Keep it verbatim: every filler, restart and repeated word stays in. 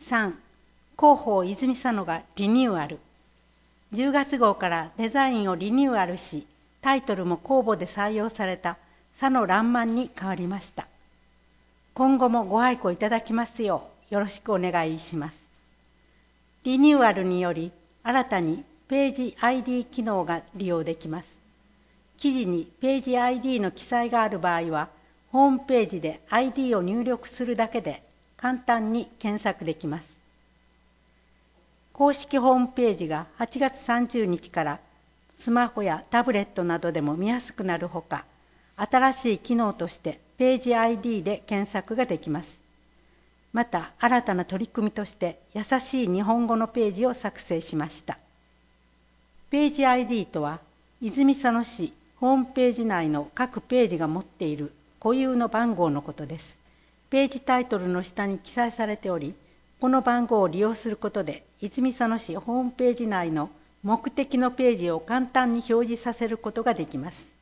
さん、広報泉佐野がリニューアル。じゅうがつ号からデザインをリニューアルし、タイトルも公募で採用された佐野らんまんに変わりました。今後もご愛顧いただきますようよろしくお願いします。リニューアルにより新たにページ アイディー 機能が利用できます。記事にページ アイディー の記載がある場合は、ホームページで アイディー を入力するだけで簡単に検索できます。公式ホームページがはちがつさんじゅうにちからスマホやタブレットなどでも見やすくなるほか、新しい機能としてページ アイディー で検索ができます。また新たな取り組みとして優しい日本語のページを作成しました。ページ アイディー とは泉佐野市ホームページ内の各ページが持っている固有の番号のことです。ページタイトルの下に記載されており、この番号を利用することで泉佐野市ホームページ内の目的のページを簡単に表示させることができます。